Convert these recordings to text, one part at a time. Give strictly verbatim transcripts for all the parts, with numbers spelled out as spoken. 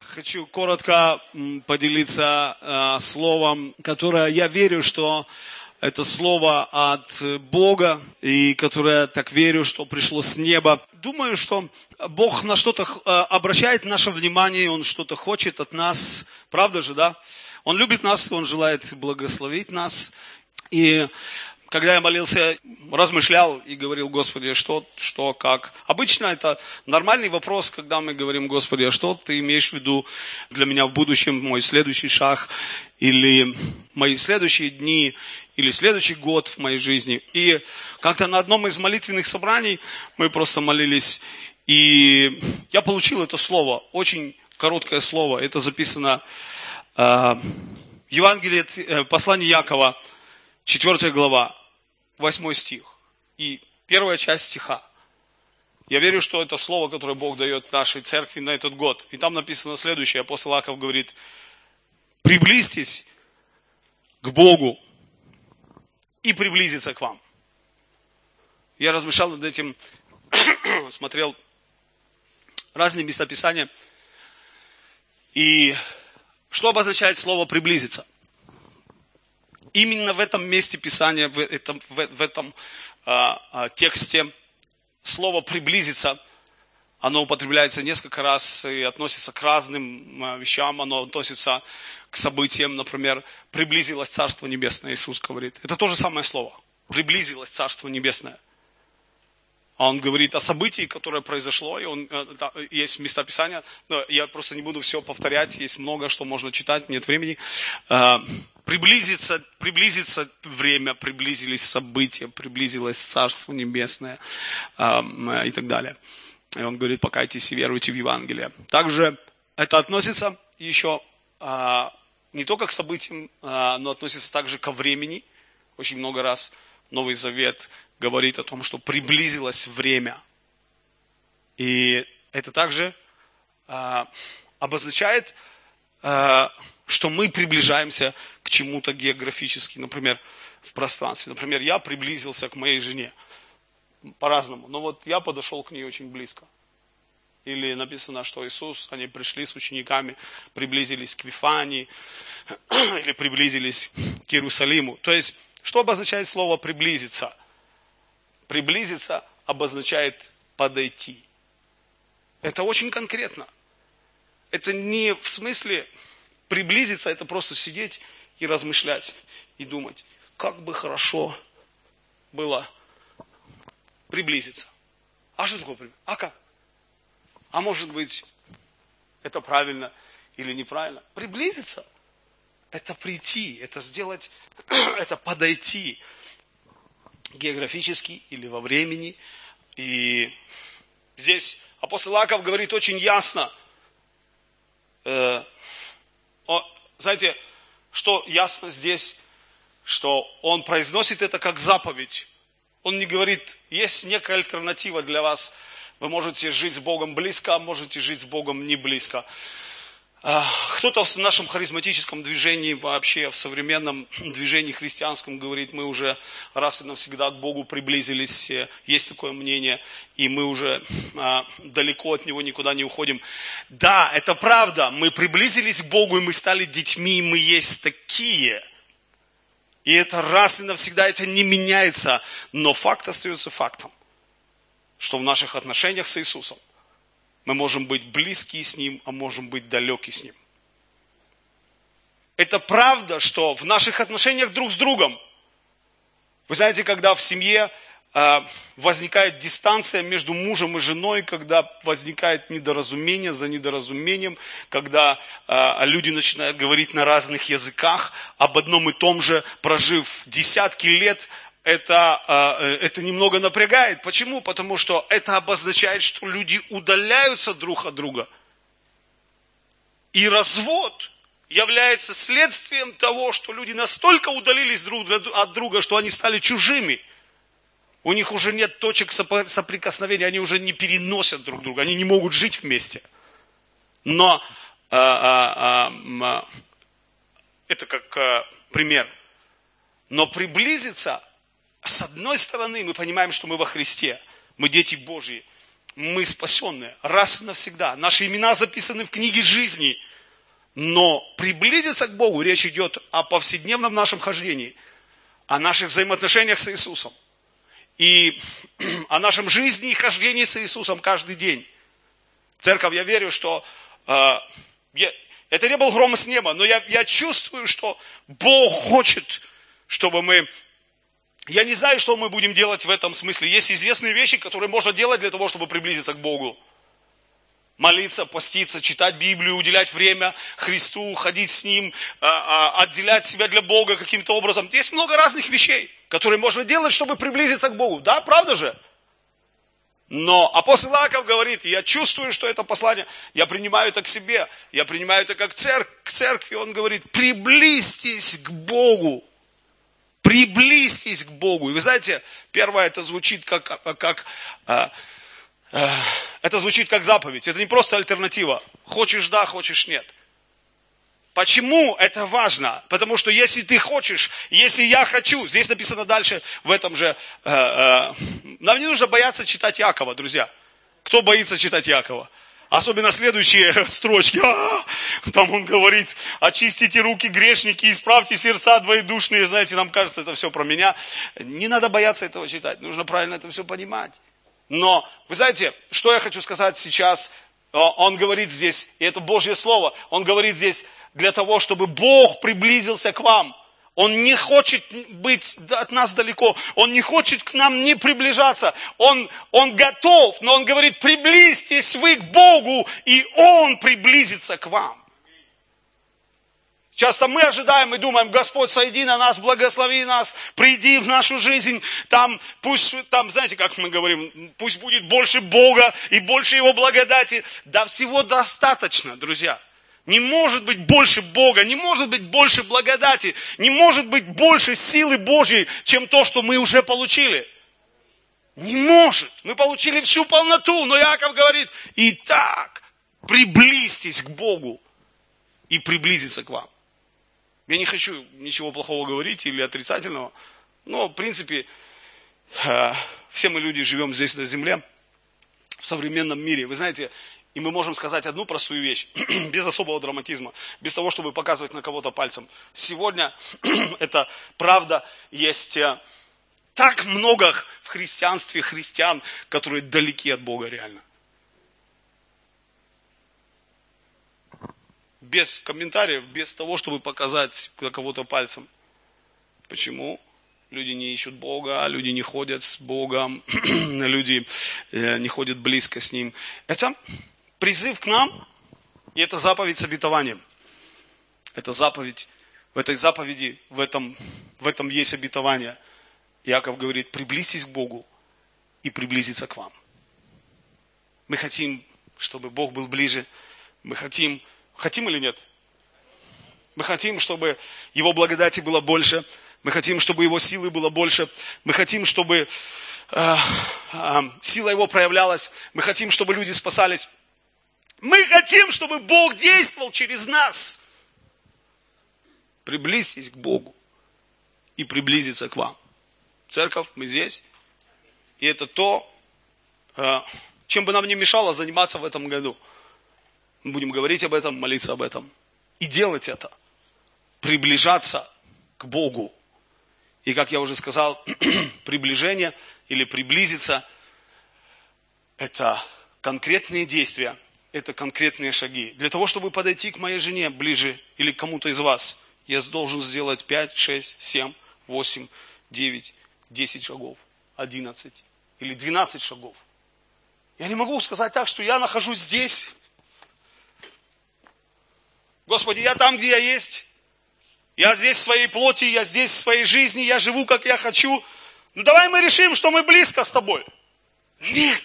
Хочу коротко поделиться э, словом, которое я верю, что это слово от Бога, и которое так верю, что пришло с неба. Думаю, что Бог на что-то э, обращает наше внимание, Он что-то хочет от нас. Правда же, да? Он любит нас, Он желает благословить нас. И когда я молился, размышлял и говорил: Господи, что, что, как. Обычно это нормальный вопрос, когда мы говорим: Господи, а что ты имеешь в виду для меня в будущем, мой следующий шаг, или мои следующие дни, или следующий год в моей жизни. И как-то на одном из молитвенных собраний мы просто молились, и я получил это слово, очень короткое слово. Это записано э, в Евангелии, э, послании Якова, четвёртая глава, восьмой стих и первая часть стиха. Я верю, что это слово, которое Бог дает нашей церкви на этот год. И там написано следующее. Апостол Иаков говорит: приблизьтесь к Богу и приблизиться к вам. Я размышлял над этим, смотрел разные местописания. И что обозначает слово «приблизиться»? Именно в этом месте Писания, в этом, в, в этом а, а, тексте слово «приблизиться», оно употребляется несколько раз и относится к разным а, вещам. Оно относится к событиям, например, «приблизилось Царство Небесное», Иисус говорит. Это то же самое слово. «Приблизилось Царство Небесное». А Он говорит о событии, которое произошло, и он, да, есть местописания, но я просто не буду все повторять, есть много, что можно читать, нет времени. Приблизится, приблизится время, приблизились события, приблизилось Царство Небесное и так далее. И Он говорит: покайтесь и веруйте в Евангелие. Также это относится еще не только к событиям, но относится также ко времени. Очень много раз Новый Завет говорит о том, что приблизилось время. И это также э, обозначает, э, что мы приближаемся к чему-то географически, например, в пространстве. Например, я приблизился к моей жене по-разному, но вот я подошел к ней очень близко. Или написано, что Иисус, они пришли с учениками, приблизились к Вифании, или приблизились к Иерусалиму. То есть, что обозначает слово «приблизиться»? Приблизиться обозначает подойти. Это очень конкретно. Это не в смысле приблизиться, это просто сидеть и размышлять, и думать, как бы хорошо было приблизиться. А что такое приблизиться? А как? А может быть, это правильно или неправильно? Приблизиться – это прийти, это сделать, это подойти географически или во времени. И здесь апостол Иаков говорит очень ясно. Э, о, знаете, что ясно здесь? Что он произносит это как заповедь. Он не говорит: есть некая альтернатива для вас. Вы можете жить с Богом близко, а можете жить с Богом не близко. Кто-то в нашем харизматическом движении, вообще в современном движении христианском говорит: мы уже раз и навсегда к Богу приблизились, есть такое мнение, и мы уже а, далеко от Него никуда не уходим. Да, это правда, мы приблизились к Богу, и мы стали детьми, и мы есть такие. И это раз и навсегда, это не меняется, но факт остается фактом, что в наших отношениях с Иисусом мы можем быть близки с Ним, а можем быть далеки с Ним. Это правда, что в наших отношениях друг с другом, вы знаете, когда в семье э, возникает дистанция между мужем и женой, когда возникает недоразумение за недоразумением, когда э, люди начинают говорить на разных языках об одном и том же, прожив десятки лет, Это, это немного напрягает. Почему? Потому что это обозначает, что люди удаляются друг от друга. И развод является следствием того, что люди настолько удалились друг от друга, что они стали чужими. У них уже нет точек соприкосновения, они уже не переносят друг друга, они не могут жить вместе. Но а, а, а, это как а, пример. Но приблизиться... С одной стороны, мы понимаем, что мы во Христе, мы дети Божьи, Мы спасенные раз и навсегда. Наши имена записаны в книге жизни. Но приблизиться к Богу речь идет о повседневном нашем хождении, о наших взаимоотношениях с Иисусом. И о нашем жизни и хождении с Иисусом каждый день. Церковь, я верю, что э, я, это не был гром с неба, но я, я чувствую, что Бог хочет, чтобы мы... Я не знаю, что мы будем делать в этом смысле. Есть известные вещи, которые можно делать для того, чтобы приблизиться к Богу. Молиться, поститься, читать Библию, уделять время Христу, ходить с Ним, отделять себя для Бога каким-то образом. Есть много разных вещей, которые можно делать, чтобы приблизиться к Богу. Да, правда же? Но апостол Иаков говорит, я чувствую, что это послание, я принимаю это к себе, я принимаю это как церковь, к церкви. Он говорит, приблизьтесь к Богу. Приблизьтесь к Богу. И вы знаете, первое, это звучит как... как Это звучит как заповедь. Это не просто альтернатива. Хочешь да, хочешь нет. Почему это важно? Потому что если ты хочешь, если я хочу, здесь написано дальше в этом же... Э, э, нам не нужно бояться читать Иакова, друзья. Кто боится читать Иакова? Особенно следующие строчки. А-а-а! Там он говорит, очистите руки грешники, исправьте сердца двоедушные. Знаете, нам кажется, это все про меня. Не надо бояться этого читать. Нужно правильно это все понимать. Но, вы знаете, что я хочу сказать сейчас? Он говорит здесь, и это Божье Слово, он говорит здесь для того, чтобы Бог приблизился к вам. Он не хочет быть от нас далеко, Он не хочет к нам не приближаться. Он, он готов, но Он говорит, приблизьтесь вы к Богу, и Он приблизится к вам. Часто мы ожидаем и думаем, Господь, сойди на нас, благослови нас, приди в нашу жизнь, там, пусть, там, знаете, как мы говорим, пусть будет больше Бога и больше Его благодати. Да всего достаточно, друзья. Не может быть больше Бога, не может быть больше благодати, не может быть больше силы Божьей, чем то, что мы уже получили. Не может. Мы получили всю полноту, но Иаков говорит, итак, приблизьтесь к Богу и приблизиться к вам. Я не хочу ничего плохого говорить или отрицательного, но, в принципе, все мы люди живем здесь на земле, в современном мире. Вы знаете, и мы можем сказать одну простую вещь, без особого драматизма, без того, чтобы показывать на кого-то пальцем. Сегодня это правда, есть так много в христианстве христиан, которые далеки от Бога реально. Без комментариев, без того, чтобы показать на кого-то пальцем. Почему? Люди не ищут Бога, люди не ходят с Богом, люди не ходят близко с Ним. Это призыв к нам, и это заповедь с обетованием. Это заповедь. В этой заповеди, в этом, в этом есть обетование. Иаков говорит, приблизьтесь к Богу и приблизиться к вам. Мы хотим, чтобы Бог был ближе. Мы хотим... Хотим или нет? Мы хотим, чтобы Его благодати было больше. Мы хотим, чтобы Его силы было больше. Мы хотим, чтобы э, э, сила Его проявлялась. Мы хотим, чтобы люди спасались. Мы хотим, чтобы Бог действовал через нас. Приблизьтесь к Богу и приблизиться к вам. Церковь, мы здесь. И это то, э, чем бы нам не мешало заниматься в этом году. Мы будем говорить об этом, молиться об этом. И делать это. Приближаться к Богу. И как я уже сказал, приближение или приблизиться – это конкретные действия, это конкретные шаги. Для того, чтобы подойти к моей жене ближе или к кому-то из вас, я должен сделать пять, шесть, семь, восемь, девять, десять шагов, одиннадцать или двенадцать шагов. Я не могу сказать так, что я нахожусь здесь. Господи, я там, где я есть. Я здесь в своей плоти, я здесь в своей жизни, я живу, как я хочу. Ну давай мы решим, что мы близко с тобой. Нет.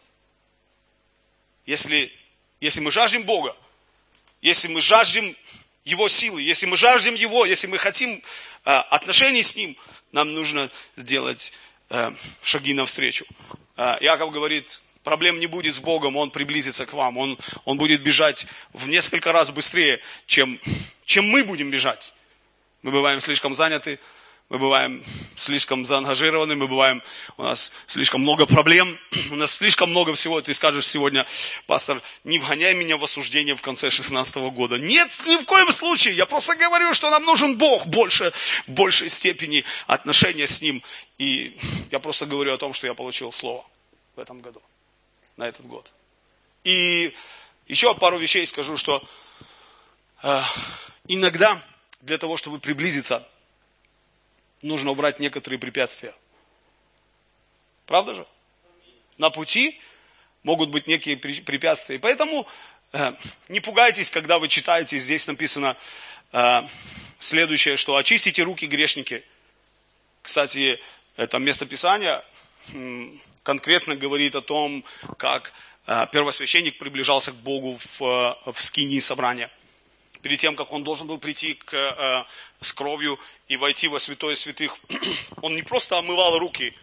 Если, если мы жаждем Бога, если мы жаждем Его силы, если мы жаждем Его, если мы хотим э, отношений с Ним, нам нужно сделать э, шаги навстречу. Э, Иаков говорит, проблем не будет с Богом, Он приблизится к вам. Он, он будет бежать в несколько раз быстрее, чем, чем мы будем бежать. Мы бываем слишком заняты, мы бываем слишком заангажированы, мы бываем, у нас слишком много проблем, у нас слишком много всего. Ты скажешь сегодня: пастор, не вгоняй меня в осуждение в конце шестнадцатого года. Нет, ни в коем случае. Я просто говорю, что нам нужен Бог больше, в большей степени отношения с Ним. И я просто говорю о том, что я получил слово в этом году, на этот год. И еще пару вещей скажу, что э, иногда для того, чтобы приблизиться, нужно убрать некоторые препятствия. Правда же? На пути могут быть некие препятствия. Поэтому э, не пугайтесь, когда вы читаете, здесь написано э, следующее, что очистите руки, грешники. Кстати, это местописание э, конкретно говорит о том, как э, первосвященник приближался к Богу в, в скинии собрания. Перед тем, как он должен был прийти к, э, с кровью и войти во святое святых, он не просто омывал руки,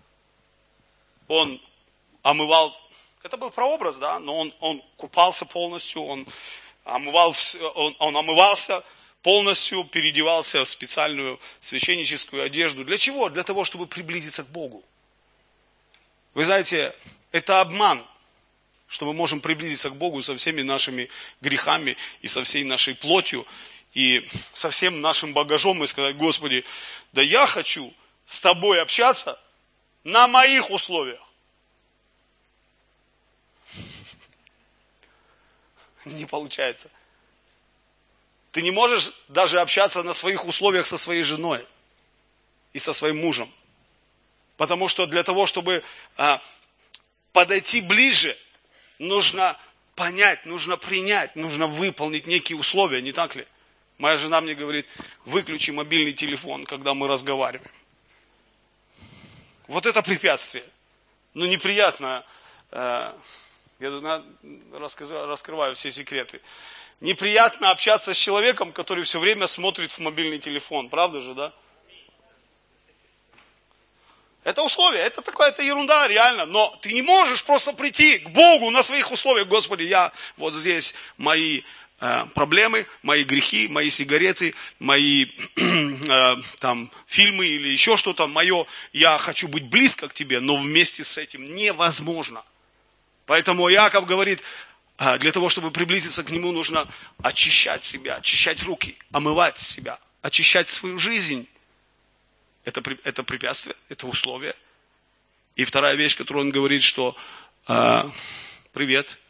он омывал, это был прообраз, да, но он, он купался полностью, он, омывал, он, он омывался полностью, переодевался в специальную священническую одежду. Для чего? Для того, чтобы приблизиться к Богу. Вы знаете, это обман, что мы можем приблизиться к Богу со всеми нашими грехами и со всей нашей плотью, и со всем нашим багажом, и сказать: Господи, да я хочу с Тобой общаться на моих условиях. Не получается. Ты не можешь даже общаться на своих условиях со своей женой и со своим мужем. Потому что для того, чтобы а, подойти ближе, нужно понять, нужно принять, нужно выполнить некие условия, не так ли? Моя жена мне говорит: выключи мобильный телефон, когда мы разговариваем. Вот это препятствие. Ну, неприятно. Э, я раскрываю все секреты. Неприятно общаться с человеком, который все время смотрит в мобильный телефон. Правда же, да? Это условие, это такая, это ерунда, реально. Но ты не можешь просто прийти к Богу на своих условиях. Господи, я вот здесь мои э, проблемы, мои грехи, мои сигареты, мои э, там фильмы или еще что-то мое. Я хочу быть близко к Тебе, но вместе с этим невозможно. Поэтому Иаков говорит, э, для того, чтобы приблизиться к Нему, нужно очищать себя, очищать руки, омывать себя, очищать свою жизнь. Это, это препятствие, это условие. И вторая вещь, которую он говорит, что э, привет.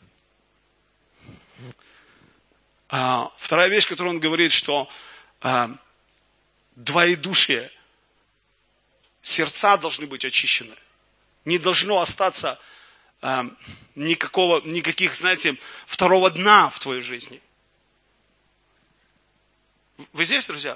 А, вторая вещь, которую он говорит, что э, двоедушие, сердца должны быть очищены. Не должно остаться э, никакого, никаких, знаете, второго дна в твоей жизни. Вы здесь, друзья?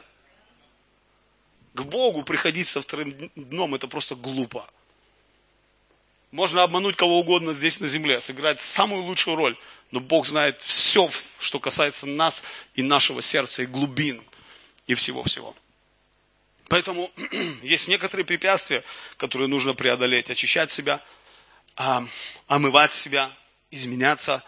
К Богу приходить со вторым дном — это просто глупо. Можно обмануть кого угодно здесь на земле, сыграть самую лучшую роль, но Бог знает все, что касается нас и нашего сердца, и глубин, и всего-всего. Поэтому есть некоторые препятствия, которые нужно преодолеть, очищать себя, омывать себя, изменяться,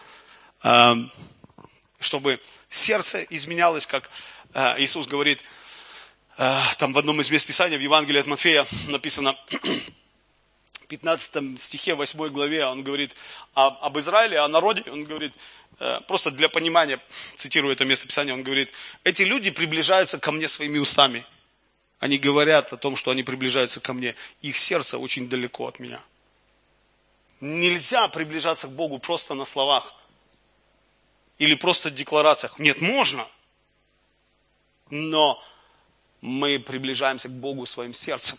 чтобы сердце изменялось, как Иисус говорит. Там в одном из мест Писания, в Евангелии от Матфея написано, в пятнадцатом стихе, восьмой главе, он говорит об, об Израиле, о народе, он говорит, просто для понимания, цитирую это место Писания, он говорит: эти люди приближаются ко мне своими устами. Они говорят о том, что они приближаются ко мне. Их сердце очень далеко от меня. Нельзя приближаться к Богу просто на словах. Или просто в декларациях. Нет, можно. Но мы приближаемся к Богу своим сердцем.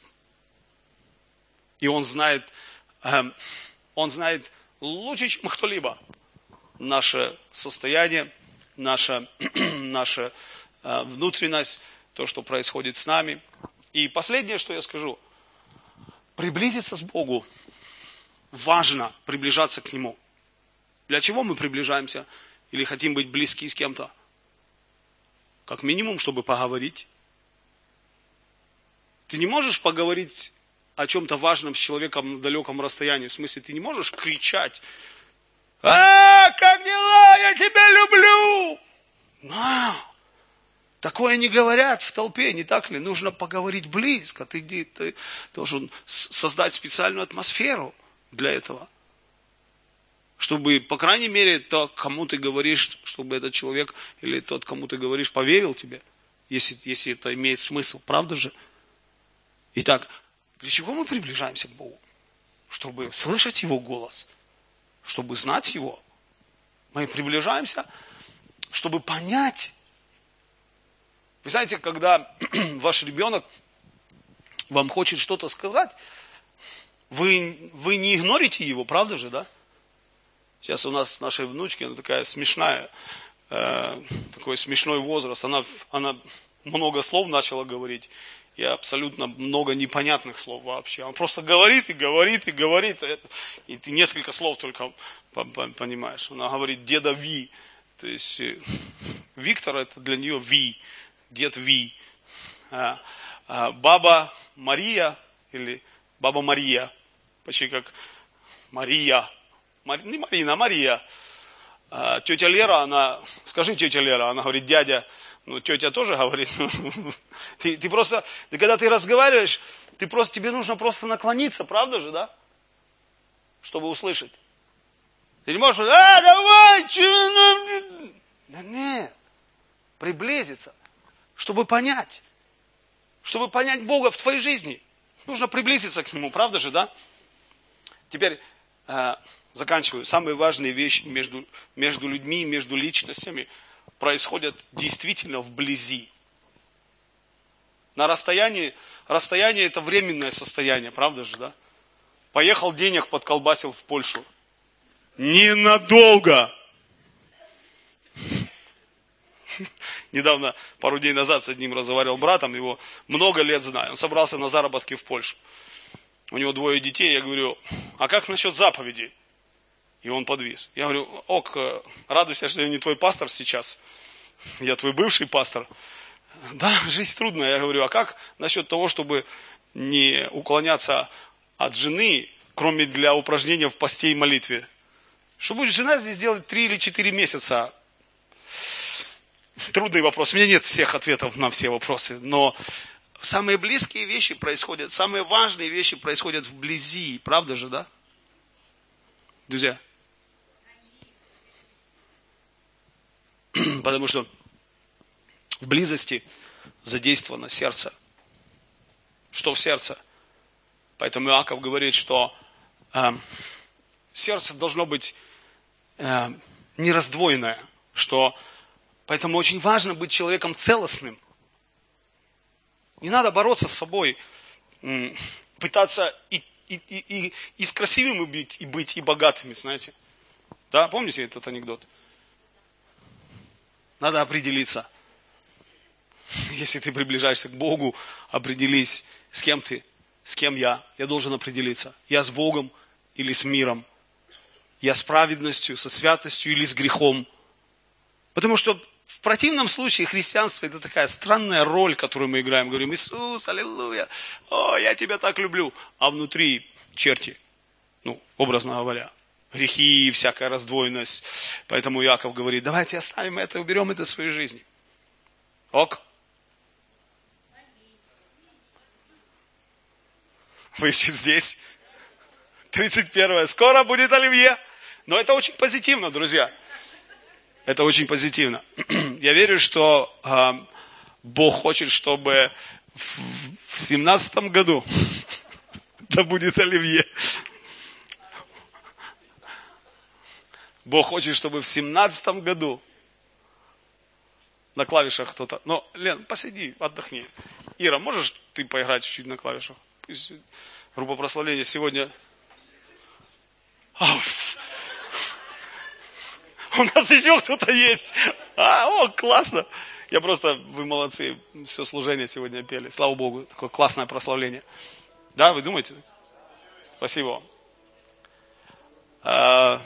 И Он знает, э, Он знает лучше, чем кто-либо, наше состояние, наша, наша э, внутренность, то, что происходит с нами. И последнее, что я скажу. Приблизиться к Богу. Важно приближаться к Нему. Для чего мы приближаемся или хотим быть близки с кем-то? Как минимум, чтобы поговорить. Ты не можешь поговорить о чем-то важном с человеком на далеком расстоянии. В смысле, ты не можешь кричать: «А, как дела? Я тебя люблю!» А, так Такое не говорят в толпе, не так ли? Нужно поговорить близко. Ты, ты должен создать специальную атмосферу для этого. Чтобы, по крайней мере, то, кому ты говоришь, чтобы этот человек или тот, кому ты говоришь, поверил тебе. Если, если это имеет смысл. Правда же? Итак, для чего мы приближаемся к Богу? Чтобы слышать Его голос. Чтобы знать Его. Мы приближаемся, чтобы понять. Вы знаете, когда ваш ребенок вам хочет что-то сказать, вы, вы не игнорите его, правда же, да? Сейчас у нас нашей внучки, она такая смешная, э, такой смешной возраст. Она, она много слов начала говорить, и абсолютно много непонятных слов вообще. Она просто говорит и говорит и говорит, и ты несколько слов только понимаешь. Она говорит «деда Ви». То есть Виктор это для нее Ви, дед Ви. А, а баба Мария или баба Мария, почти как Мария. Мари, не Марина, а Мария. А тетя Лера, она, скажи тетя Лера, она говорит дядя. Ну, тетя тоже говорит. Ты, ты просто, ты, когда ты разговариваешь, ты просто, тебе нужно просто наклониться, правда же, да? Чтобы услышать. Ты не можешь, а, давай, чего? Да нет, приблизиться, чтобы понять. Чтобы понять Бога в твоей жизни. Нужно приблизиться к Нему, правда же, да? Теперь э, заканчиваю. Самые важные вещи между, между людьми, между личностями происходят действительно вблизи. На расстоянии, расстояние это временное состояние, правда же, да? Поехал, денег подколбасил в Польшу. Ненадолго. Недавно, пару дней назад с одним разговаривал братом, его много лет знаю. Он собрался на заработки в Польшу. У него двое детей, я говорю, а как насчет заповедей? И он подвис. Я говорю, ок, радуйся, что я не твой пастор сейчас. Я твой бывший пастор. Да, жизнь трудная. Я говорю, а как насчет того, чтобы не уклоняться от жены, кроме для упражнения в посте и молитве? Что будет жена здесь делать три или четыре месяца? Трудный вопрос. У меня нет всех ответов на все вопросы. Но самые близкие вещи происходят, самые важные вещи происходят вблизи. Правда же, да? Друзья. Потому что в близости задействовано сердце. Что в сердце? Поэтому Иаков говорит, что э, сердце должно быть э, нераздвоенное. Что, поэтому очень важно быть человеком целостным. Не надо бороться с собой, э, пытаться и, и, и, и, и с красивыми быть, и быть, и богатыми, знаете. Да, помните этот анекдот? Надо определиться. Если ты приближаешься к Богу, определись, с кем ты, с кем я. Я должен определиться. Я с Богом или с миром. Я с праведностью, со святостью или с грехом. Потому что в противном случае христианство это такая странная роль, которую мы играем. Говорим, Иисус, аллилуйя, о, я тебя так люблю. А внутри черти, ну, образно говоря. Грехи, всякая раздвоенность. Поэтому Иаков говорит, давайте оставим это, уберем это из своей жизни. Ок? Вы еще здесь? тридцать первое. Скоро будет оливье. Но это очень позитивно, друзья. Это очень позитивно. Я верю, что э, Бог хочет, чтобы в семнадцатом году да будет оливье. Бог хочет, чтобы в семнадцатом году на клавишах кто-то... Ну, Лен, посиди, отдохни. Ира, можешь ты поиграть чуть-чуть на клавишах? Пусть группа прославления сегодня... У нас еще кто-то есть. А, о, классно. Я просто, вы молодцы, все служение сегодня пели. Слава Богу, такое классное прославление. Да, вы думаете? Спасибо вам.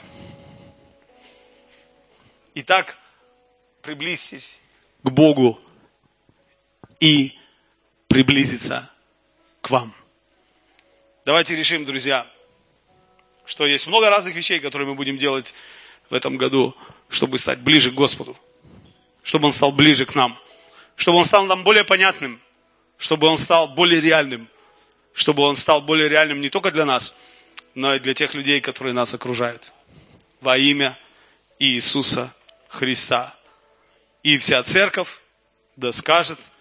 Итак, приблизьтесь к Богу и приблизиться к вам. Давайте решим, друзья, что есть много разных вещей, которые мы будем делать в этом году, чтобы стать ближе к Господу, чтобы Он стал ближе к нам, чтобы он стал нам более понятным, чтобы он стал более реальным, чтобы он стал более реальным не только для нас, но и для тех людей, которые нас окружают. Во имя Иисуса Христа. И вся церковь да скажет